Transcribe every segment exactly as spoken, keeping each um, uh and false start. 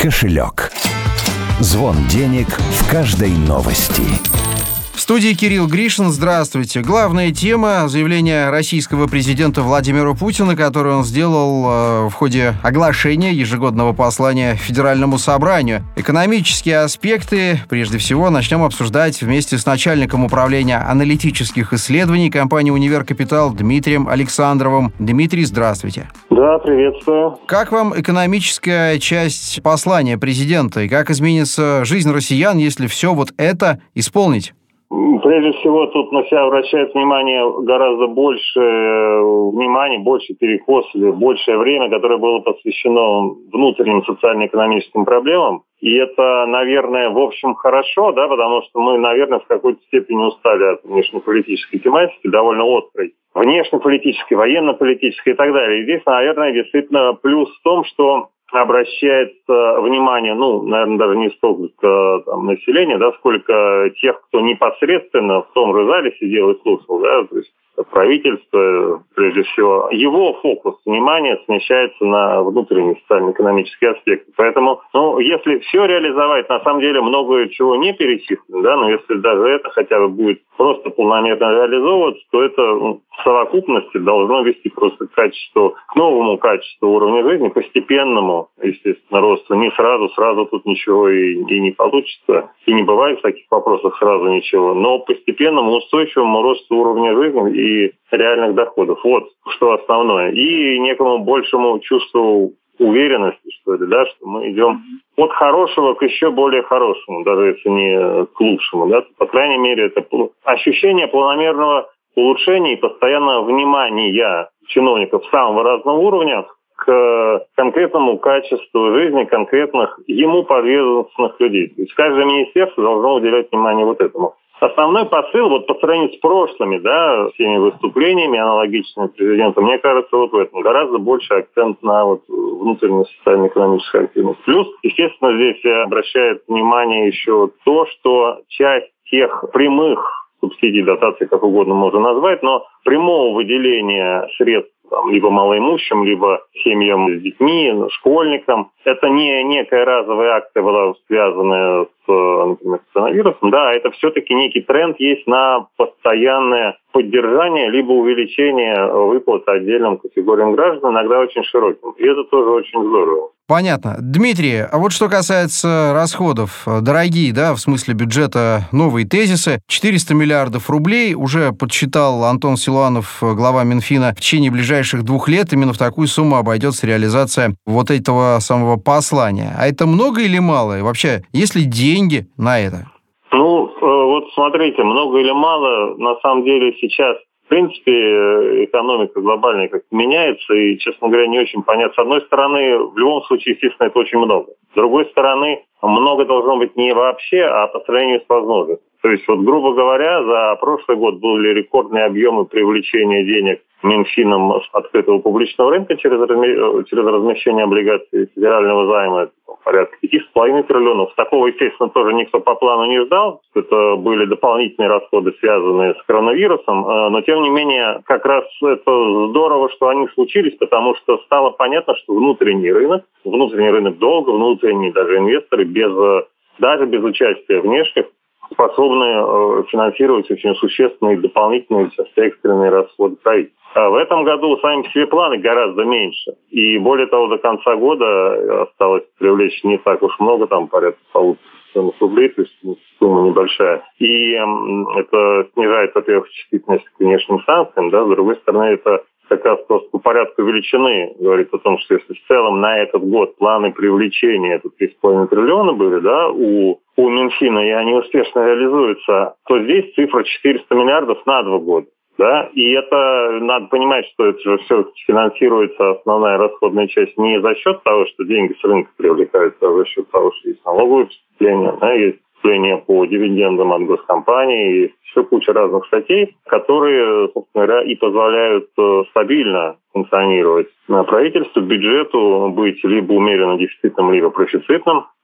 кошелек. Звон денег в каждой новости. В студии Кирилл Гришин. Здравствуйте. Главная тема — заявление российского президента Владимира Путина, которое он сделал э, в ходе оглашения ежегодного послания Федеральному собранию. Экономические аспекты, прежде всего, начнем обсуждать вместе с начальником управления аналитических исследований компании «Универ Капитал» Дмитрием Александровым. Дмитрий, здравствуйте. Да, приветствую. Как вам экономическая часть послания президента и как изменится жизнь россиян, если все вот это исполнить? Прежде всего, тут на себя обращает внимание гораздо больше внимания, больше перекос, большее время, которое было посвящено внутренним социально-экономическим проблемам. И это, наверное, в общем хорошо, да, потому что мы, наверное, в какой-то степени устали от внешнеполитической тематики, довольно острой. Внешнеполитической, военно-политической и так далее. И здесь, наверное, действительно плюс в том, что обращается внимание, ну, наверное, даже не столько там, населения, да, сколько тех, кто непосредственно в том же зале сидел и слушал, да, то есть правительство, прежде всего, его фокус внимания смещается на внутренние социально-экономические аспекты. Поэтому, ну, если все реализовать, на самом деле много чего не перечислено, да, но если даже это хотя бы будет просто полномерно реализовываться, то это ну, в совокупности должно вести просто к качеству, к новому качеству уровня жизни, постепенному, естественно, росту. Не сразу, сразу тут ничего и, и не получится, и не бывает в таких вопросах сразу ничего, но постепенному устойчивому росту уровня жизни и и реальных доходов. Вот что основное. И некому большему чувству уверенности, что ли, да, что мы идем от хорошего к еще более хорошему, даже если не к лучшему. Да. По крайней мере, это ощущение планомерного улучшения и постоянного внимания чиновников самого разного уровня к конкретному качеству жизни конкретных ему подверженных людей. То есть каждое министерство должно уделять внимание вот этому. Основной посыл, вот по сравнению с прошлыми, да, всеми выступлениями аналогичными президента, мне кажется, вот в этом гораздо больше акцент на вот внутреннюю социально-экономическую активность. Плюс, естественно, здесь обращает внимание еще то, что часть тех прямых субсидий, дотаций, как угодно можно назвать, но прямого выделения средств там, либо малоимущим, либо семьям с детьми, школьникам. Это не некая разовая акция была связанная с, например, с коронавирусом. Да, это все-таки некий тренд есть на постоянное поддержание либо увеличение выплат отдельным категориям граждан, иногда очень широким. И это тоже очень здорово. Понятно. Дмитрий, а вот что касается расходов, дорогие, да, в смысле бюджета новые тезисы, четыреста миллиардов рублей уже подсчитал Антон Силуанов, глава Минфина, в течение ближайших двух лет именно в такую сумму обойдется реализация вот этого самого послания. А это много или мало? И вообще, есть ли деньги на это? Ну, вот смотрите, много или мало, на самом деле сейчас в принципе, экономика глобальная как-то меняется, и, честно говоря, не очень понятно. С одной стороны, в любом случае, естественно, это очень много. С другой стороны, много должно быть не вообще, а по сравнению с возможностью. То есть, вот, грубо говоря, за прошлый год были рекордные объемы привлечения денег Минфином с открытого публичного рынка через, разми... через размещение облигаций федерального займа, это порядка пяти с половиной триллионов. Такого, естественно, тоже никто по плану не ждал. Это были дополнительные расходы, связанные с коронавирусом. Но, тем не менее, как раз это здорово, что они случились, потому что стало понятно, что внутренний рынок, внутренний рынок долга, внутренние даже инвесторы, без, даже без участия внешних, способны финансировать очень существенные дополнительные часто экстренные расходы правительства. А в этом году сами по себе планы гораздо меньше. И более того, до конца года осталось привлечь не так уж много, там порядка полутора миллионов рублей, то есть сумма небольшая. И это снижает, во-первых, чувствительность к внешним санкциям, да, с другой стороны, это как раз просто по порядку величины говорит о том, что если в целом на этот год планы привлечения это три с половиной триллиона были, да, у, у Минфина, и они успешно реализуются, то здесь цифра четыреста миллиардов на два года. Да, и это надо понимать, что это же все финансируется, основная расходная часть, не за счет того, что деньги с рынка привлекаются, а за счет того, что есть налоговые поступления, да, есть поступления по дивидендам от госкомпаний, есть еще куча разных статей, которые, собственно говоря, и позволяют стабильно функционировать правительству, бюджету быть либо умеренно дефицитным, либо профицитным.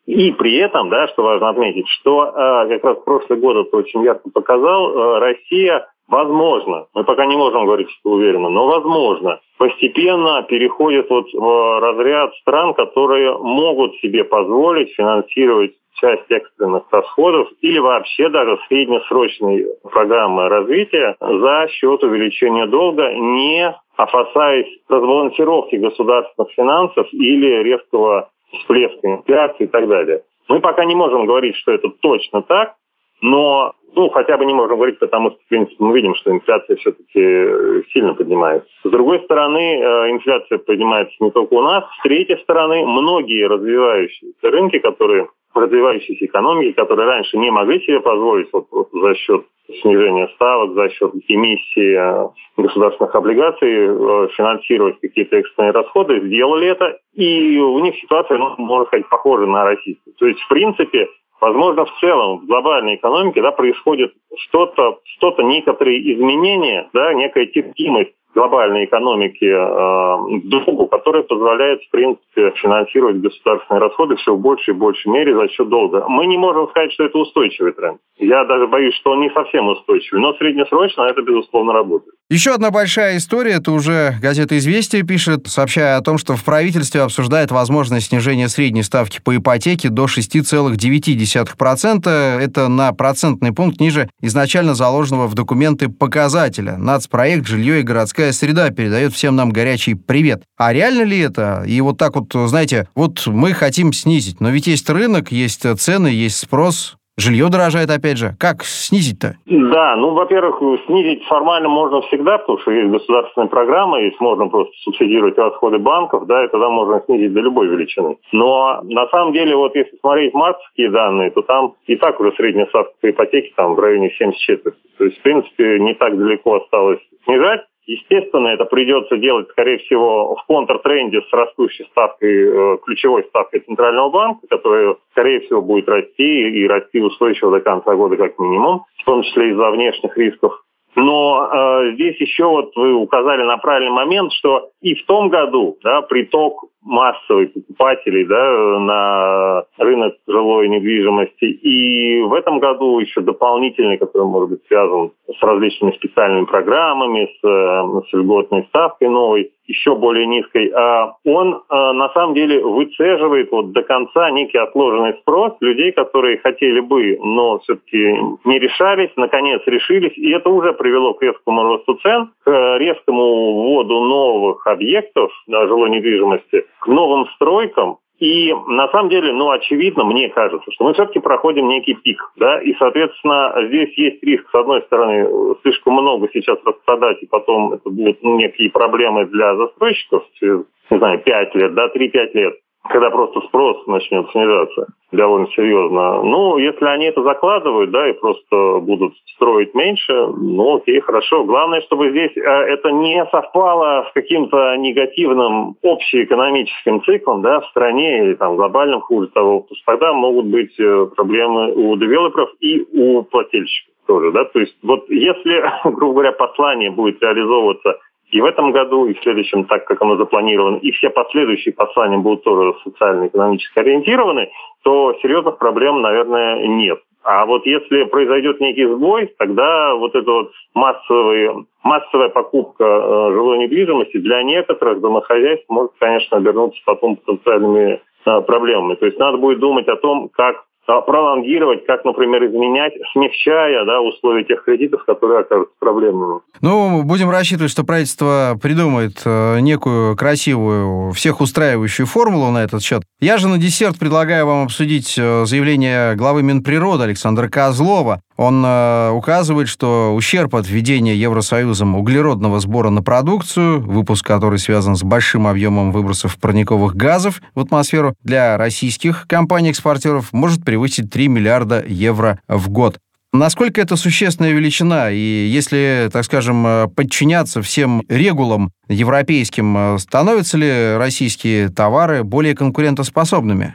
И при этом, да, что важно отметить, что э, как раз прошлый год это очень ярко показал, э, Россия, возможно, мы пока не можем говорить, что уверенно, но возможно, постепенно переходит вот в разряд стран, которые могут себе позволить финансировать часть экстренных расходов или вообще даже среднесрочной программы развития за счет увеличения долга, не опасаясь разбалансировки государственных финансов или резкого всплеска инфляции и так далее. Мы пока не можем говорить, что это точно так, но ну, хотя бы не можем говорить, потому что, в принципе, мы видим, что инфляция все-таки сильно поднимается. С другой стороны, инфляция поднимается не только у нас. С третьей стороны, многие развивающиеся рынки, которые, развивающиеся экономики, которые раньше не могли себе позволить вот, вот за счет снижения ставок, за счет эмиссии государственных облигаций финансировать какие-то экстренные расходы, сделали это, и у них ситуация, ну, можно сказать, похожа на российскую. То есть, в принципе, возможно, в целом в глобальной экономике, да, происходит что-то, что-то, некоторые изменения, да, некая терпимость глобальной экономики э, долгу, которая позволяет, в принципе, финансировать государственные расходы все в большей и большей мере за счет долга. Мы не можем сказать, что это устойчивый тренд. Я даже боюсь, что он не совсем устойчивый, но среднесрочно это, безусловно, работает. Еще одна большая история, это уже газета «Известия» пишет, сообщая о том, что в правительстве обсуждает возможность снижения средней ставки по ипотеке до шесть целых девять десятых процента. Это на процентный пункт ниже изначально заложенного в документы показателя. Нацпроект «Жилье и городская среда» передает всем нам горячий привет. А реально ли это? И вот так вот, знаете, вот мы хотим снизить, но ведь есть рынок, есть цены, есть спрос. Жилье дорожает, опять же. Как снизить-то? Да, ну, во-первых, снизить формально можно всегда, потому что есть государственная программа, есть можно просто субсидировать расходы банков, да, и тогда можно снизить до любой величины. Но на самом деле, вот если смотреть мартовские данные, то там и так уже средняя ставка по ипотеке там в районе семьдесят четыре. То есть, в принципе, не так далеко осталось снижать. Естественно, это придется делать, скорее всего, в контртренде с растущей ставкой, ключевой ставкой Центрального банка, которая, скорее всего, будет расти и расти устойчиво до конца года как минимум, в том числе из-за внешних рисков. Но э, здесь еще вот вы указали на правильный момент, что и в том году, да, приток массовых покупателей, да, на рынок жилой недвижимости, и в этом году еще дополнительный, который может быть связан с различными специальными программами, с, с льготной ставкой новой, еще более низкой, он на самом деле выцеживает вот до конца некий отложенный спрос людей, которые хотели бы, но все-таки не решались, наконец решились, и это уже привело к резкому росту цен, к резкому вводу новых объектов на жилой недвижимости, к новым стройкам. И на самом деле, ну, очевидно, мне кажется, что мы все-таки проходим некий пик, да, и, соответственно, здесь есть риск, с одной стороны, слишком много сейчас распродать, и потом это будут ну, некие проблемы для застройщиков через, не знаю, пять лет, да, три-пять лет, когда просто спрос начнет снижаться довольно серьезно. Ну, если они это закладывают, да, и просто будут строить меньше, ну, окей, хорошо. Главное, чтобы здесь э, это не совпало с каким-то негативным общеэкономическим циклом, да, в стране или там глобальным, хуже того, потому что тогда могут быть э, проблемы у девелоперов и у плательщиков тоже, да. То есть вот если, грубо говоря, послание будет реализовываться и в этом году, и в следующем, так как оно запланировано, и все последующие послания будут тоже социально-экономически ориентированы, то серьезных проблем, наверное, нет. А вот если произойдет некий сбой, тогда вот эта вот массовая, массовая покупка э, жилой недвижимости для некоторых домохозяйств может, конечно, обернуться потом потенциальными э, проблемами. То есть надо будет думать о том, как пролонгировать, как, например, изменять, смягчая, да, условия тех кредитов, которые окажутся проблемными. Ну, будем рассчитывать, что правительство придумает э, некую красивую, всех устраивающую формулу на этот счет. Я же на десерт предлагаю вам обсудить э, заявление главы Минприроды Александра Козлова. Он э, указывает, что ущерб от введения Евросоюзом углеродного сбора на продукцию, выпуск который связан с большим объемом выбросов парниковых газов в атмосферу, для российских компаний-экспортеров может превысить три миллиарда евро в год. Насколько это существенная величина? И если, так скажем, подчиняться всем регулам европейским, становятся ли российские товары более конкурентоспособными?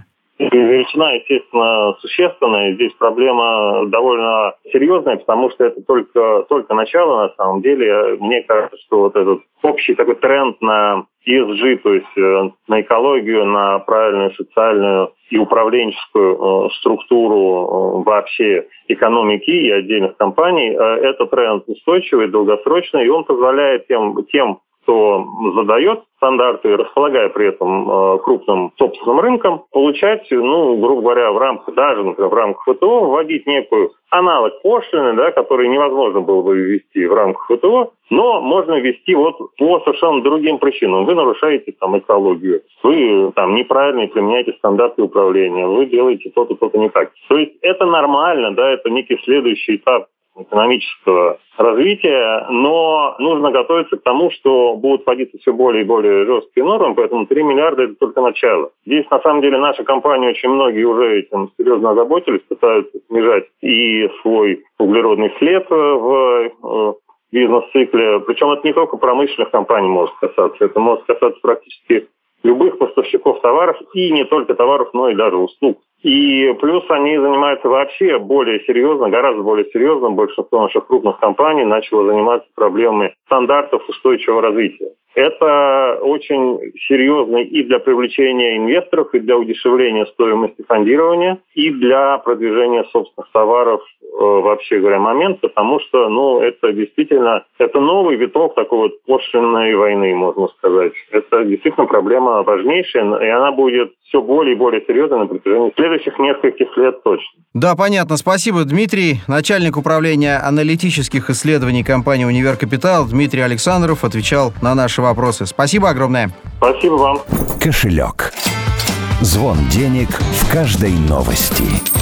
Величина, естественно, существенная. Здесь проблема довольно серьезная, потому что это только, только начало, на самом деле. Мне кажется, что вот этот общий такой тренд на и эс джи, то есть на экологию, на правильную социальную и управленческую структуру вообще экономики и отдельных компаний, этот тренд устойчивый, долгосрочный, и он позволяет тем, тем кто задает стандарты, располагая при этом э, крупным собственным рынком, получать, ну, грубо говоря, в рамках, даже например, в рамках вэ тэ о, вводить некую аналог пошлины, да, который невозможно было бы ввести в рамках вэ тэ о, но можно ввести вот по совершенно другим причинам. Вы нарушаете там экологию, вы там неправильно применяете стандарты управления, вы делаете то-то, то-то не так. То есть это нормально, да, это некий следующий этап экономического развития, но нужно готовиться к тому, что будут вводиться все более и более жесткие нормы, поэтому три миллиарда – это только начало. Здесь, на самом деле, наша компания, очень многие уже этим серьезно озаботились, пытаются снижать и свой углеродный след в бизнес-цикле. Причем это не только промышленных компаний может касаться, это может касаться практически любых поставщиков товаров, и не только товаров, но и даже услуг. И плюс они занимаются вообще более серьезно, гораздо более серьезно. Большинство наших крупных компаний начало заниматься проблемами стандартов устойчивого развития. Это очень серьезно и для привлечения инвесторов, и для удешевления стоимости фондирования, и для продвижения собственных товаров, э, вообще говоря, момент, потому что, ну, это действительно, это новый виток такой вот пошлинной войны, можно сказать. Это действительно проблема важнейшая, и она будет все более и более серьезной на протяжении следующих нескольких лет точно. Да, понятно. Спасибо, Дмитрий. Начальник управления аналитических исследований компании «Универ Капитал» Дмитрий Александров отвечал на наши вопросы. Спасибо огромное. Спасибо вам. Кошелек. Звон денег в каждой новости.